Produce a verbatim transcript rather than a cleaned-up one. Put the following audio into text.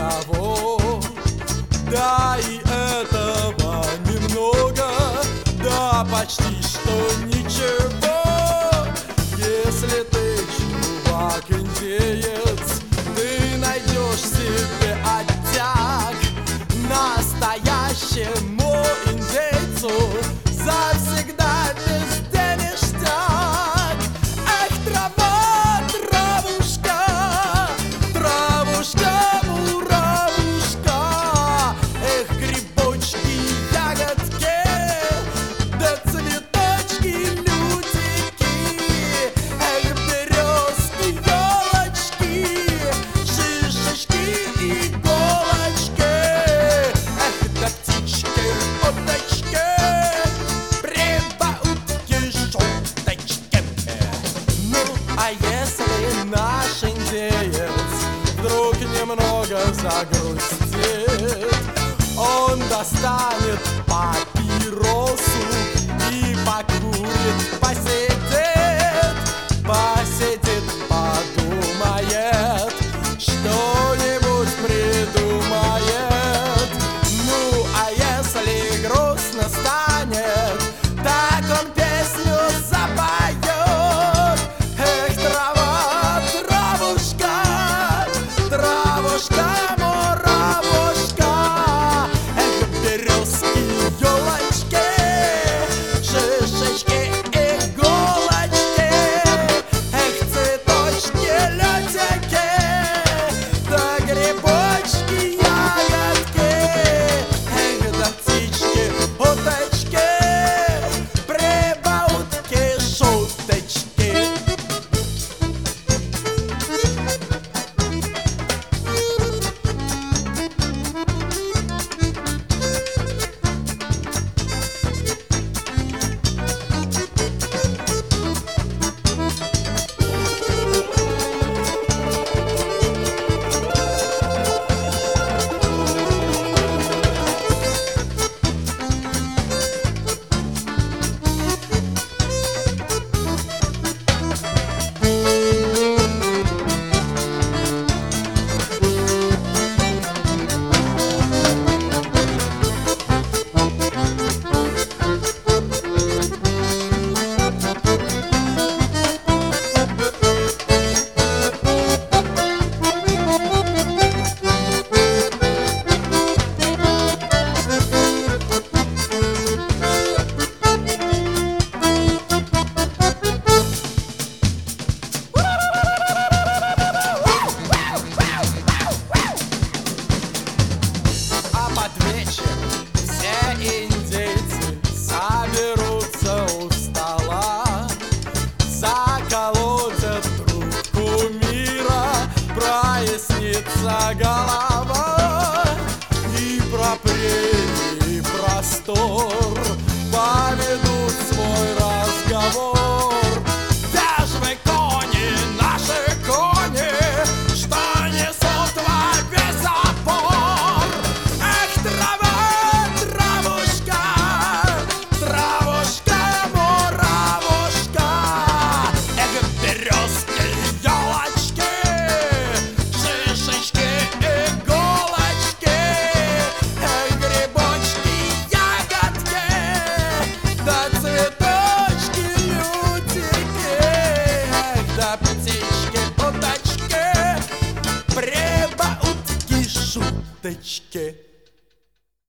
того. Да и этого немного, да почти что ничего. Если ты чувак индеец, ты найдешь себе оттяг. Настоящему индейцу завсегда везде ништяк. Эх, трава, травушка, травушка, муравушка, эх, грибочки, ягодки, да цветочки, лютики, эх, березки, елочки, шишечки, иголочки, эх, да птички, уточки, прибаутки, шуточки. Ну, а если наш индеец вдруг немного загрустит, он достанет папиросу и покурит, посидит, посидит, подумает, что-нибудь придумает. Ну, а если грустно станет, так он песню запоет. Эх, трава, травушка, травушка, муравушка, эх, березки, елочки, шишечки, иголочки, эх, цветочки, лютики, да грибочки, ягодки, эх, да птички, уточки, прибаутки, шуточки. А под вечер все индейцы соберутся у стола, заколотят трубку мира, прояснится голова, и про прерии простор поведут свой разговор. Где ж вы, кони, наши кони, что несут во весь опор? Эх, трава, травушка, травушка, муравушка, эх, березки, елочки, шишечки, иголочки, эх, грибочки, ягодки, да цветочки, лютики, эх, да птички, уточки, прибаутки, шуточки.